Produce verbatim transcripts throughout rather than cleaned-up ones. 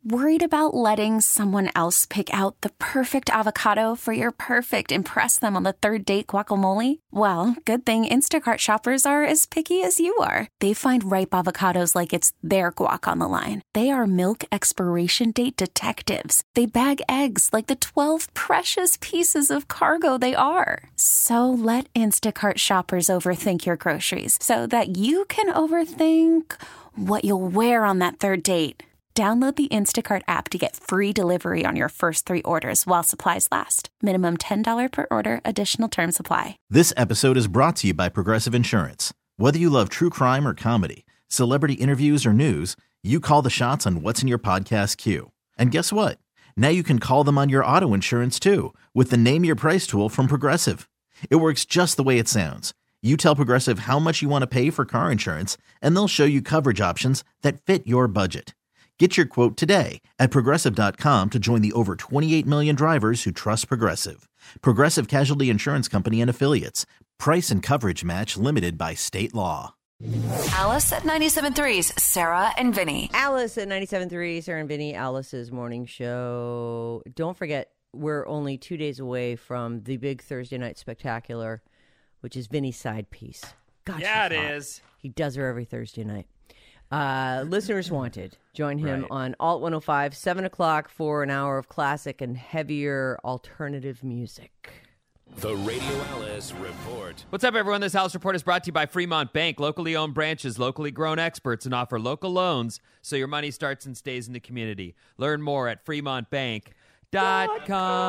Worried about letting someone else pick out the perfect avocado for your perfect impress them on the third date guacamole? Well, good thing Instacart shoppers are as picky as you are. They find ripe avocados like it's their guac on the line. They are milk expiration date detectives. They bag eggs like the twelve precious pieces of cargo they are. So let Instacart shoppers overthink your groceries so that you can overthink what you'll wear on that third date. Download the Instacart app to get free delivery on your first three orders while supplies last. Minimum ten dollars per order. Additional terms apply. This episode is brought to you by Progressive Insurance. Whether you love true crime or comedy, celebrity interviews or news, you call the shots on what's in your podcast queue. And guess what? Now you can call them on your auto insurance too with the Name Your Price tool from Progressive. It works just the way it sounds. You tell Progressive how much you want to pay for car insurance, and they'll show you coverage options that fit your budget. Get your quote today at Progressive dot com to join the over twenty-eight million drivers who trust Progressive. Progressive Casualty Insurance Company and Affiliates. Price and coverage match limited by state law. Alice at ninety-seven point three's Sarah and Vinny. Alice at ninety-seven point three, Sarah and Vinny, Alice's morning show. Don't forget, we're only two days away from the big Thursday night spectacular, which is Vinny's side piece. Gosh, yeah, it hot. is. He does her every Thursday night. Uh, listeners wanted. Join him Right. on Alt one oh five, seven o'clock for an hour of classic and heavier alternative music. The Radio Alice Report. What's up, everyone? This Alice Report is brought to you by Fremont Bank. Locally owned branches, locally grown experts, and offer local loans so your money starts and stays in the community. Learn more at fremont bank dot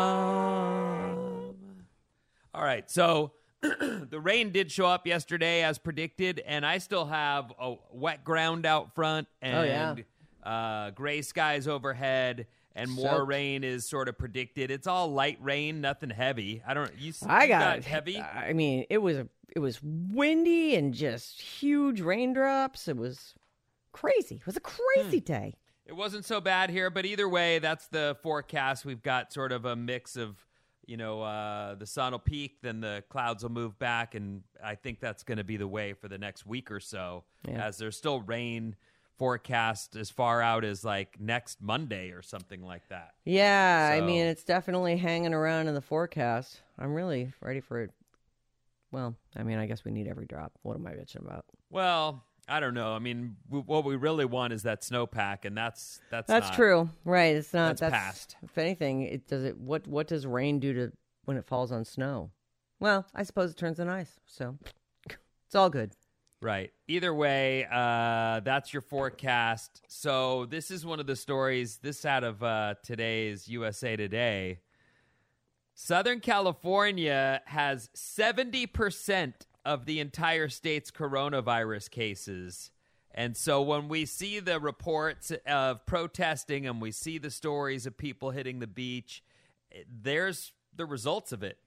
com. All right, so the rain did show up yesterday as predicted, and I still have a wet ground out front and Oh, yeah. uh, gray skies overhead, and more Soaked. rain is sort of predicted. It's all light rain, nothing heavy. I don't. You, I you got, got heavy. I mean, it was it was windy and just huge raindrops. It was crazy. It was a crazy Hmm. day. It wasn't so bad here, but either way, that's the forecast. We've got sort of a mix of, you know, uh, the sun will peak, then the clouds will move back, and I think that's going to be the way for the next week or so, Yeah. as there's still rain forecast as far out as like next Monday or something like that. Yeah, I So- mean, it's definitely hanging around in the forecast. I'm really ready for it. Well, I mean, I guess we need every drop. What am I bitching about? Well, I don't know. I mean, w- what we really want is that snowpack, and that's that's That's not- true, right? It's not. That's That's, past. If anything, it does it. What What does rain do to when it falls on snow? Well, I suppose it turns to ice. So it's all good. Right. Either way, uh, that's your forecast. So this is one of the stories, this out of uh, today's U S A Today. Southern California has seventy percent of the entire state's coronavirus cases. And so when we see the reports of protesting and we see the stories of people hitting the beach, there's the results of it.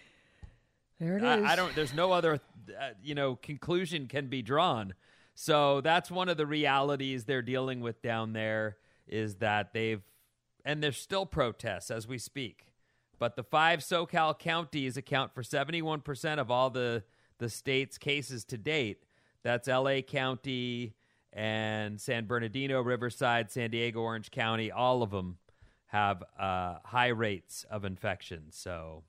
There it is. I, I don't. There's no other, uh, you know, conclusion can be drawn. So that's one of the realities they're dealing with down there, is that they've, and there's still protests as we speak. But the five SoCal counties account for seventy-one percent of all the the state's cases to date. That's L A County and San Bernardino, Riverside, San Diego, Orange County. All of them have uh, high rates of infection. So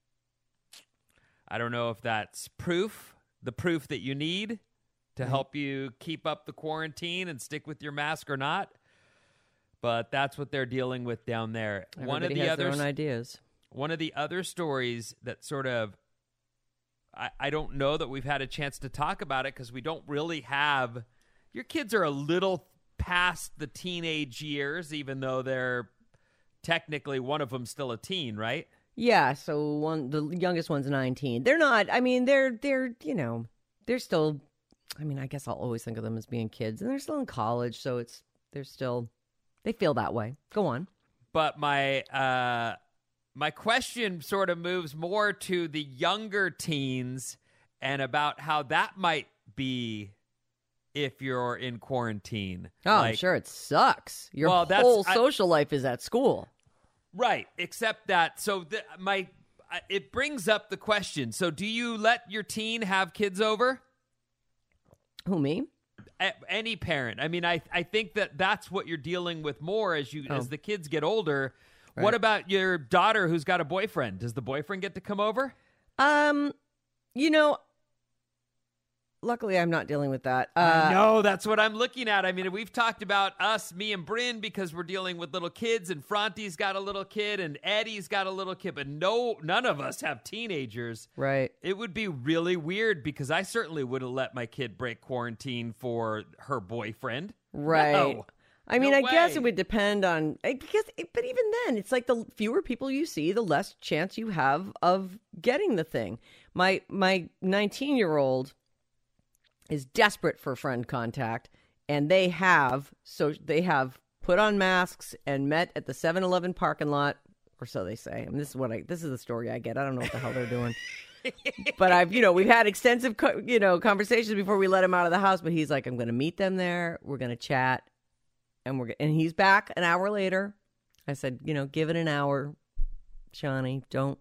I don't know if that's proof, the proof that you need to help you keep up the quarantine and stick with your mask or not. But that's what they're dealing with down there. Everybody one of the has other their own ideas. One of the other stories that sort of, I, I don't know that we've had a chance to talk about it because we don't really have, your kids are a little past the teenage years, even though they're technically one of them still a teen, right? Yeah, so one the youngest one's nineteen. They're not. I mean, they're they're you know they're still. I mean, I guess I'll always think of them as being kids, and they're still in college, so it's they're still they feel that way. Go on. But my uh, my question sort of moves more to the younger teens and about how that might be if you're in quarantine. Oh, I'm Like- sure it sucks. Your Well, that's- whole I- social life is at school. Right, except that, so the, my, uh, it brings up the question. So do you let your teen have kids over? Who, me? a- any parent. I mean, I I think that that's what you're dealing with more as you Oh. as the kids get older. Right. What about your daughter who's got a boyfriend? Does the boyfriend get to come over? Um, you know, luckily I'm not dealing with that. I Uh, know, that's what I'm looking at. I mean, we've talked about us, me and Bryn, because we're dealing with little kids, and Fronte's got a little kid, and Eddie's got a little kid, but no, none of us have teenagers. right. It would be really weird because I certainly wouldn't let my kid break quarantine for her boyfriend. Right. No. I mean, No I guess way. it would depend on I guess, but even then, it's like the fewer people you see, the less chance you have of getting the thing. My my nineteen year old is desperate for friend contact, and they have so they have put on masks and met at the seven eleven parking lot, or so they say. I mean, this is what I this is the story I get. I don't know what the hell they're doing. But I've, you know, we've had extensive, co- you know, conversations before we let him out of the house. But he's like, I'm going to meet them there. We're going to chat, and we're g-. and he's back an hour later. I said, you know, give it an hour, Shawnee. Don't.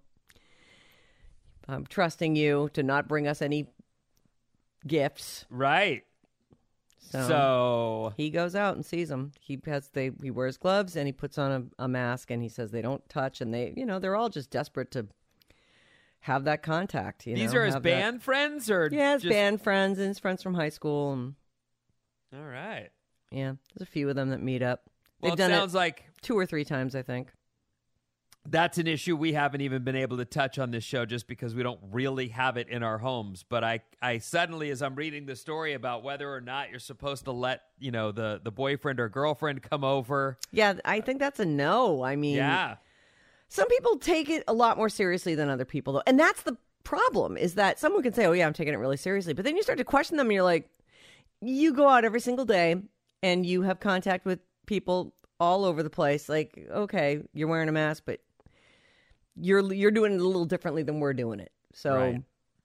I'm trusting you to not bring us any gifts. Right. So, So, he goes out and sees them. He has they he wears gloves and he puts on a, a mask, and he says they don't touch, and they, you know, they're all just desperate to have that contact. You these know, are his have that- band friends, or Yeah, his just... band friends and his friends from high school. And All right. yeah, there's a few of them that meet up. Well, They've it done sounds it like two or three times, I think. that's an issue we haven't even been able to touch on this show just because we don't really have it in our homes. But I, I suddenly, as I'm reading the story about whether or not you're supposed to let, you know, the, the boyfriend or girlfriend come over. Yeah, I think that's a no. I mean, Yeah. some people take it a lot more seriously than other people, though. And that's the problem, is that someone can say, oh, yeah, I'm taking it really seriously. But then you start to question them, and you're like, you go out every single day, and you have contact with people all over the place. Like, okay, you're wearing a mask, but you're you're doing it a little differently than we're doing it. So, Right.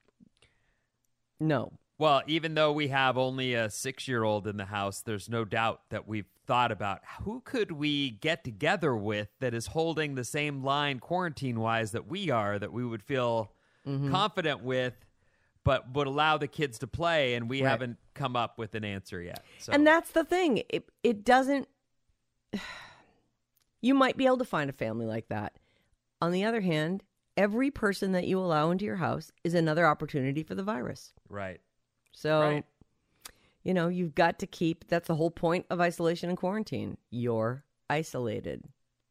no. Well, even though we have only a six-year-old in the house, there's no doubt that we've thought about who could we get together with that is holding the same line quarantine-wise that we are, that we would feel Mm-hmm. confident with, but would allow the kids to play, and we Right. haven't come up with an answer yet. So. And that's the thing. It it doesn't. You might be able to find a family like that. On the other hand, every person that you allow into your house is another opportunity for the virus. Right. So, Right. you know, you've got to keep. That's the whole point of isolation and quarantine. You're isolated.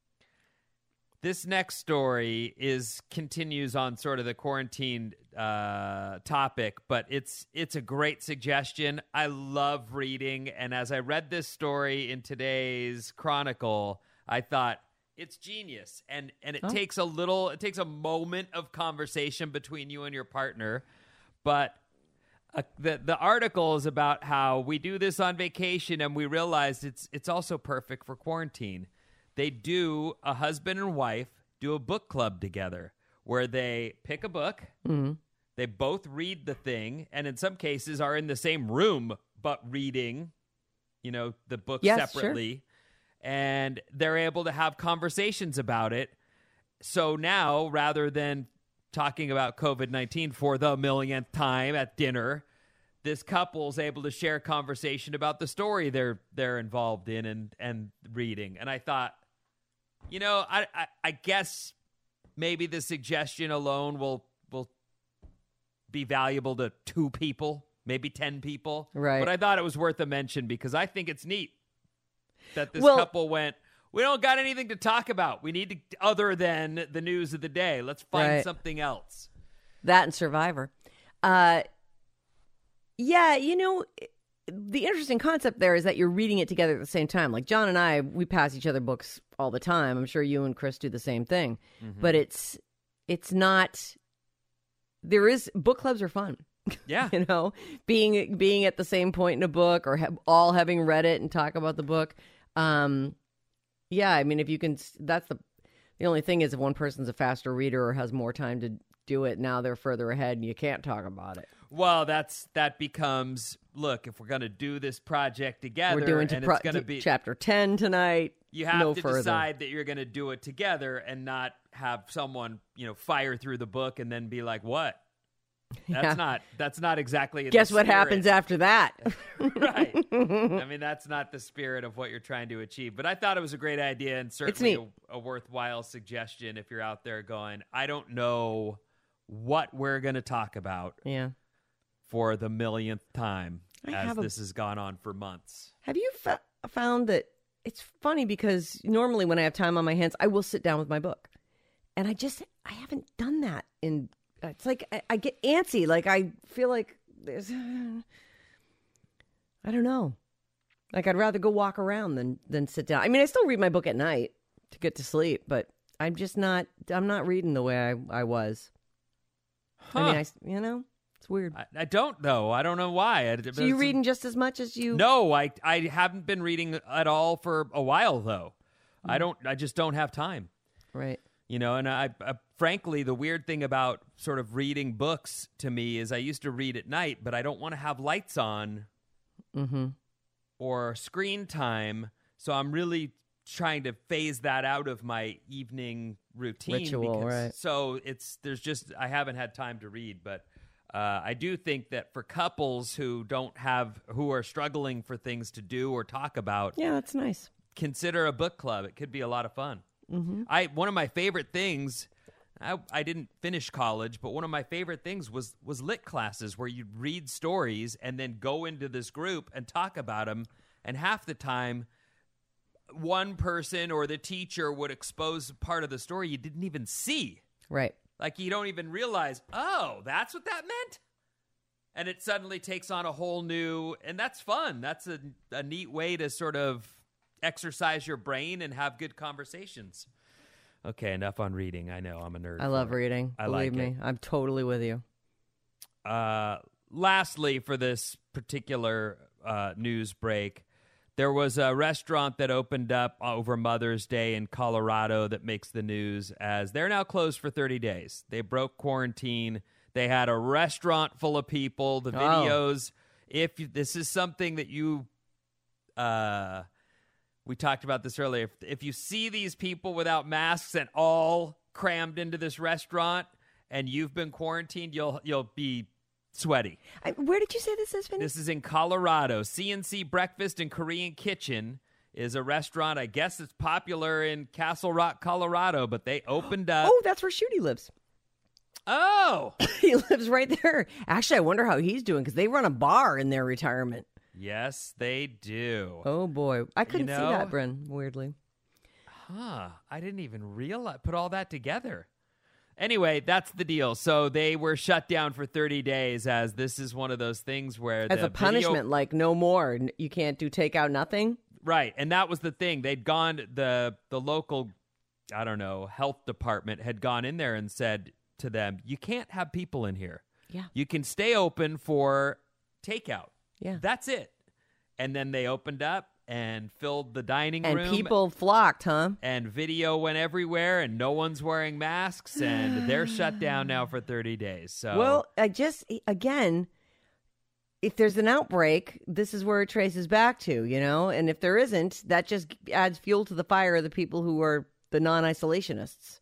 This next story is continues on sort of the quarantine uh, topic, but it's it's a great suggestion. I love reading, and as I read this story in today's Chronicle, I thought it's genius, and and it Oh. takes a little, it takes a moment of conversation between you and your partner, but. Uh, the the article is about how we do this on vacation, and we realized it's it's also perfect for quarantine. They do, a husband and wife do a book club together where they pick a book, Mm-hmm. they both read the thing, and in some cases are in the same room but reading, you know, the book Yes, sure. separately, and they're able to have conversations about it. So now, rather than talking about COVID nineteen for the millionth time at dinner, this couple's able to share conversation about the story they're they're involved in and, and reading. And I thought, you know, I, I I guess maybe the suggestion alone will will be valuable to two people, maybe ten people. Right. But I thought it was worth a mention because I think it's neat that this Well- couple went, we don't got anything to talk about. We need to, other than the news of the day. Let's find Right. something else. That and Survivor. Uh, yeah, you know, the interesting concept there is that you're reading it together at the same time. Like John and I, we pass each other books all the time. I'm sure you and Chris do the same thing. But it's it's not. There is book clubs are fun. Yeah. You know, being being at the same point in a book, or ha- all having read it and talk about the book. Um, yeah, I mean, if you can, that's the the only thing is if one person's a faster reader or has more time to do it, now they're further ahead and you can't talk about it. Well, that's that becomes, look, if we're going to do this project together, We're doing to and pro- it's going to be chapter ten tonight. you have no to further. decide that you're going to do it together and not have someone, you know, fire through the book and then be like, what? That's Yeah. not that's not exactly. Guess the what spirit. happens after that? Right. I mean, that's not the spirit of what you're trying to achieve. But I thought it was a great idea and certainly neat. a, a worthwhile suggestion if you're out there going, I don't know what we're going to talk about Yeah. for the millionth time I as have a- this has gone on for months. Have you fa- found that it's funny because normally when I have time on my hands, I will sit down with my book. And I just, I haven't done that in, it's like I, I get antsy. Like I feel like there's, I don't know. Like I'd rather go walk around than, than sit down. I mean, I still read my book at night to get to sleep, but I'm just not, I'm not reading the way I, I was. I mean, Huh. I, you know, it's weird. I, I don't know. I don't know why. I, So you reading just as much as you? No, I I haven't been reading at all for a while though. Mm. I don't. I just don't have time. Right. You know, and I, I frankly, the weird thing about sort of reading books to me is I used to read at night, but I don't want to have lights on Mm-hmm. or screen time. So I'm really trying to phase that out of my evening routine. Ritual, because- right. So it's there's just I haven't had time to read, but uh, I do think that for couples who don't have who are struggling for things to do or talk about, Yeah, that's nice. consider a book club. It could be a lot of fun. Mm-hmm. I one of my favorite things. I, I didn't finish college, but one of my favorite things was was lit classes where you'd read stories and then go into this group and talk about them. And half the time, one person or the teacher would expose part of the story you didn't even see. Right. Like you don't even realize, oh, that's what that meant. And it suddenly takes on a whole new, and that's fun. That's a, a neat way to sort of exercise your brain and have good conversations. Okay, enough on reading. I know I'm a nerd. I for love it. reading. I Believe like me. it. I'm totally with you. Uh, lastly, for this particular uh, news break, there was a restaurant that opened up over Mother's Day in Colorado that makes the news as they're now closed for thirty days. They broke quarantine. They had a restaurant full of people. The Oh. videos, if you, this is something that you, uh, we talked about this earlier. If, if you see these people without masks and all crammed into this restaurant and you've been quarantined, you'll you'll be sweaty. I, where did you say this is, Vinny? This is in Colorado. C N C Breakfast and Korean Kitchen is a restaurant. I guess it's popular in Castle Rock, Colorado, but they opened up. Oh, that's where Shooty lives. Oh, He lives right there. Actually, I wonder how he's doing because they run a bar in their retirement. yes, they do. Oh, boy. I couldn't know- see that, Bryn, weirdly. Huh. I didn't even realize, put all that together. Anyway, that's the deal. So they were shut down for thirty days as this is one of those things where As the a punishment, video, like no more. N- You can't do takeout, nothing. right. And that was the thing. They'd gone, the, the local, I don't know, health department had gone in there and said to them, you can't have people in here. Yeah. You can stay open for takeout. Yeah. That's it. And then they opened up and filled the dining And room. people flocked, huh? And video went everywhere, and no one's wearing masks, and they're shut down now for thirty days. So, Well, I just, again, if there's an outbreak, this is where it traces back to, you know? And if there isn't, that just adds fuel to the fire of the people who are the non-isolationists.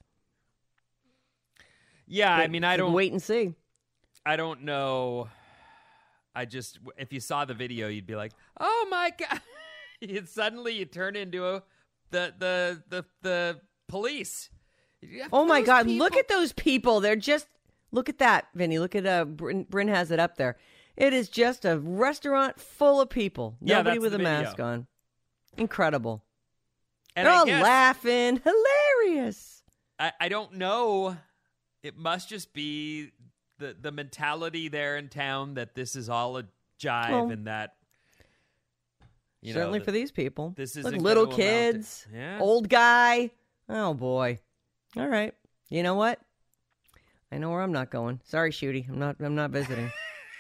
yeah, I But mean, I so don't, wait and see. I don't know. I just, if you saw the video, you'd be like, "Oh my god!" You'd suddenly you turn into a the the the the police. Oh my Those God! Look people- at those people. They're just look at that, Vinny. Look at uh, Bryn, Bryn has it up there. It is just a restaurant full of people. Yeah, Nobody that's with the a video. mask on. Incredible. And They're I all guess- laughing. Hilarious. I, I don't know. It must just be the the mentality there in town that this is all a jive Well, and that you Certainly know, for these people. this Look, isn't little gonna amount to- kids, Yeah. old guy. Oh boy. All right. You know what? I know where I'm not going. Sorry, Shooty. I'm not. I'm not visiting.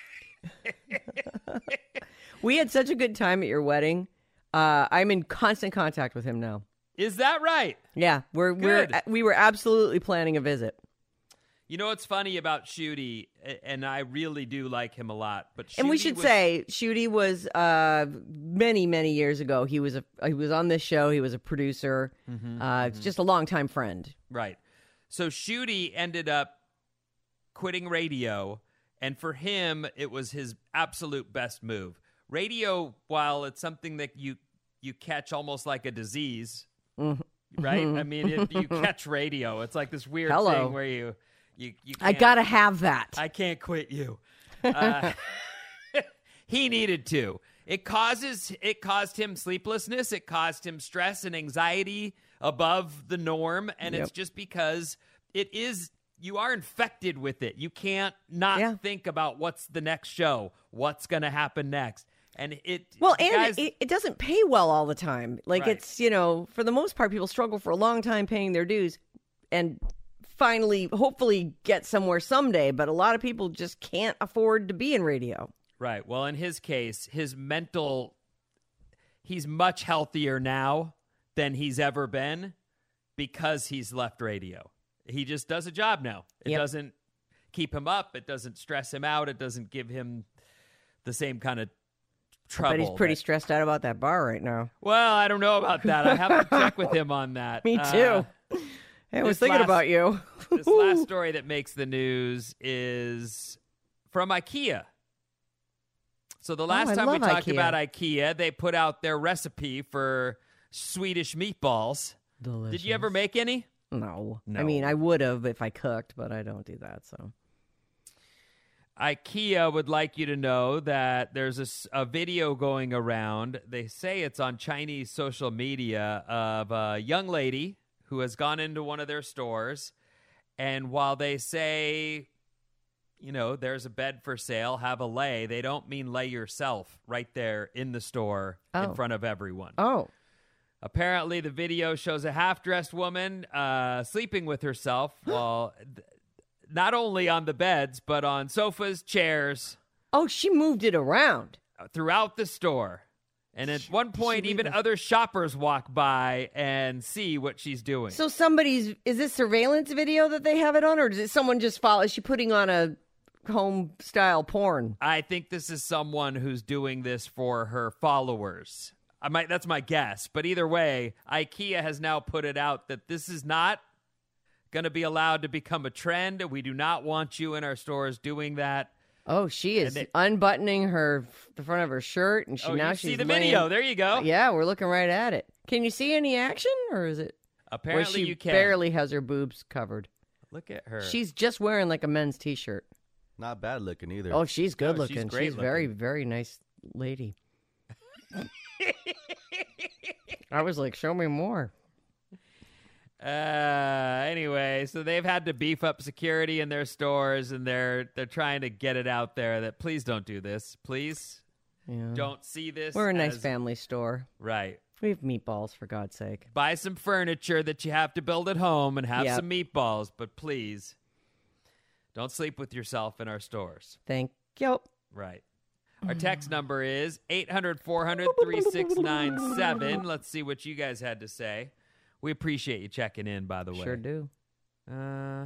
We had such a good time at your wedding. Uh, I'm in constant contact with him now. Is that right? Yeah, we're we're Good. we were absolutely planning a visit. You know what's funny about Shooty, a- and I really do like him a lot. But And we Shooty should was- say, Shooty was uh, many, many years ago. He was a he was on this show. He was a producer. Mm-hmm, uh, It's just a longtime friend. right. So Shooty ended up quitting radio And for him, it was his absolute best move. Radio, while it's something that you you catch almost like a disease, mm-hmm. right? I mean, it, you catch radio. It's like this weird Hello. thing where you you, you I can't- gotta have that. I can't quit you. Uh, he needed to. It causes it caused him sleeplessness. It caused him stress and anxiety above the norm, and Yep. it's just because it is. You are infected with it. You can't not Yeah. think about what's the next show, what's going to happen next, and it. Well, you and guys, it, it doesn't pay well all the time. Like Right. it's, you know, for the most part, people struggle for a long time paying their dues and finally, hopefully get somewhere someday. But a lot of people just can't afford to be in radio. Right. Well, in his case, his mental, he's much healthier now than he's ever been because he's left radio. He just does a job now. It Yep. doesn't keep him up. It doesn't stress him out. It doesn't give him the same kind of trouble. But he's pretty that- stressed out about that bar right now. well, I don't know about that. I have to check with him on that. Me too. Uh, Hey, I was this thinking last- about you. this last story that makes the news is from IKEA. So the last Oh, I time we love talked IKEA. about IKEA, they put out their recipe for Swedish meatballs. Did you ever make any? No. No. I mean, I would have if I cooked, but I don't do that. So IKEA would like you to know that there's a, s- a video going around. They say it's on Chinese social media of a young lady who has gone into one of their stores. And while they say, you know, there's a bed for sale, have a lay, they don't mean lay yourself right there in the store in Oh. front of everyone. oh, Apparently, the video shows a half-dressed woman uh, sleeping with herself while th- not only on the beds, but on sofas, chairs, oh, she moved it around. uh, throughout the store. And at one point, leave even it- other shoppers walk by and see what she's doing. So somebody's is this surveillance video that they have it on, or is it someone just follow? Is she putting on a home style porn? I think this is someone who's doing this for her followers. I might, that's my guess. But either way, IKEA has now put it out that this is not going to be allowed to become a trend. We do not want you in our stores doing that. Oh, she is And they- unbuttoning her the front of her shirt, and she Oh, now you she's see the laying- video. There you go. Yeah, we're looking right at it. Can you see any action, or is it? Apparently or she you can. barely has her boobs covered. Look at her. She's just wearing like a men's t-shirt. Not bad looking either. Oh, she's good No, she's looking. great She's very, looking. very nice lady. I was like, show me more. Uh, anyway, so they've had to beef up security in their stores, and they're they're trying to get it out there that please don't do this. Please Yeah. don't see this. We're a nice as- family store. Right. We have meatballs, for God's sake. Buy some furniture that you have to build at home and have Yep. some meatballs, but please don't sleep with yourself in our stores. Thank you. Right. Our text number is eight hundred, four hundred, thirty-six ninety-seven. Let's see what you guys had to say. We appreciate you checking in, by the way. Sure do. Uh,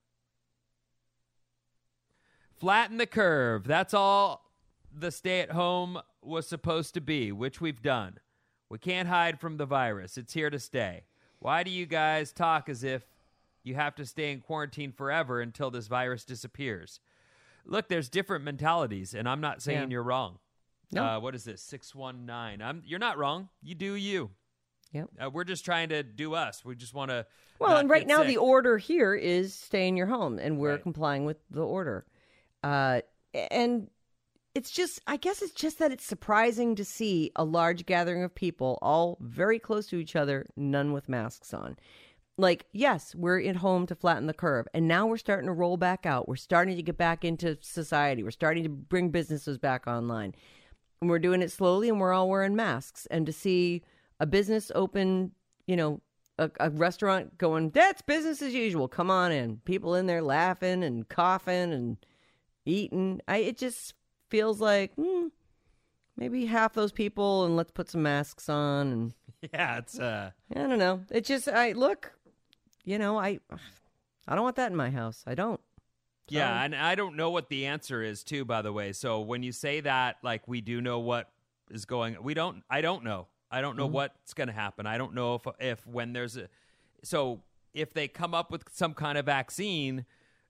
flatten the curve. That's all the stay-at-home was supposed to be, which we've done. We can't hide from the virus. It's here to stay. Why do you guys talk as if you have to stay in quarantine forever until this virus disappears? Look, there's different mentalities, and I'm not saying Yeah. you're wrong. No. Uh, what is this? six one nine. I'm, you're not wrong. You do you. Yep. Uh, we're just trying to do us. We just want to. Well, and right now sick. the order here is stay in your home, and we're Right. complying with the order. Uh, and it's just, I guess it's just that it's surprising to see a large gathering of people, all very close to each other, none with masks on. Like, yes, we're at home to flatten the curve, and now we're starting to roll back out. We're starting to get back into society. We're starting to bring businesses back online. And we're doing it slowly, and we're all wearing masks. And to see a business open, you know, a, a restaurant going, that's business as usual. Come on in. People in there laughing and coughing and eating. I it just feels like hmm, maybe half those people, and let's put some masks on. And Yeah, it's uh. I don't know. It just I look, you know, I I don't want that in my house. I don't. Yeah, Um, and I don't know what the answer is too, by the way. So when you say that, like we do know what is going, we don't. I don't know. I don't know Mm-hmm. what's going to happen. I don't know if if when there's a, so if they come up with some kind of vaccine,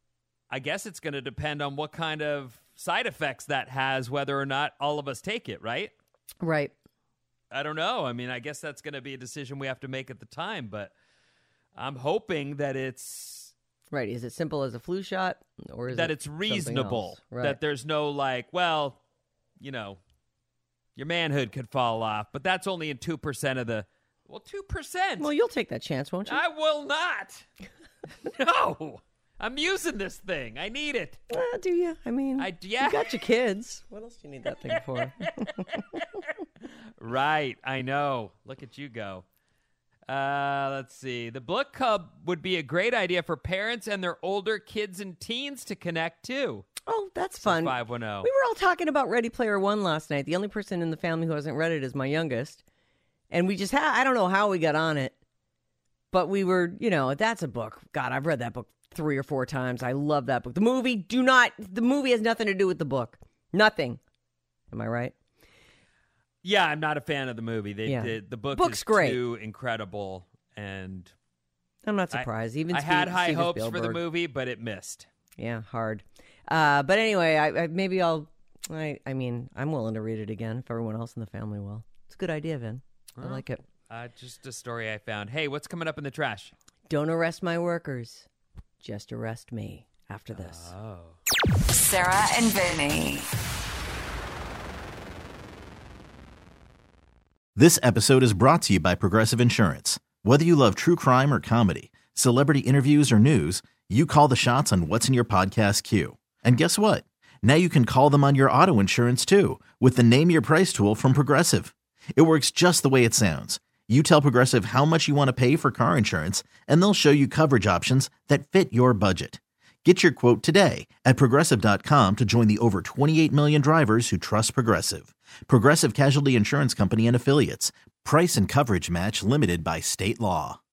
I guess it's going to depend on what kind of side effects that has, whether or not all of us take it, right? Right. I don't know. I mean, I guess that's going to be a decision we have to make at the time, but I'm hoping that it's... Right. Is it simple as a flu shot? Or is that it it's reasonable. Right. That there's no like, well, you know, your manhood could fall off, but that's only in two percent of the... Well, two percent. Well, you'll take that chance, won't you? I will not. No. I'm using this thing. I need it. Uh, do you? I mean, I, yeah. you got your kids. What else do you need that thing for? Right. I know. Look at you go. Uh, let's see. The book club would be a great idea for parents and their older kids and teens to connect to. Oh, that's fun. five one zero. We were all talking about Ready Player One last night. The only person in the family who hasn't read it is my youngest. And we just had, I don't know how we got on it, but we were, you know, that's a book. God, I've read that book three or four times. I love that book. The movie, do not, the movie has nothing to do with the book. Nothing. Am I right? Yeah, I'm not a fan of the movie. They, Yeah. the, the book Book's is great. too incredible. And I'm not surprised. I, Even I Steve, had high Steven hopes for the Spielberg. movie, but it missed. Yeah, hard. Uh, but anyway, I, I maybe I'll, I, I mean, I'm willing to read it again if everyone else in the family will. It's a good idea, Vin. I Well, like it. Uh, just a story I found. Hey, what's coming up in the trash? Don't arrest my workers. Just arrest me after this. Oh. Sarah and Vinny. This episode is brought to you by Progressive Insurance. Whether you love true crime or comedy, celebrity interviews or news, you call the shots on what's in your podcast queue. And guess what? Now you can call them on your auto insurance too with the Name Your Price tool from Progressive. It works just the way it sounds. You tell Progressive how much you want to pay for car insurance, and they'll show you coverage options that fit your budget. Get your quote today at Progressive dot com to join the over twenty-eight million drivers who trust Progressive. Progressive Casualty Insurance Company and Affiliates. Price and coverage match limited by state law.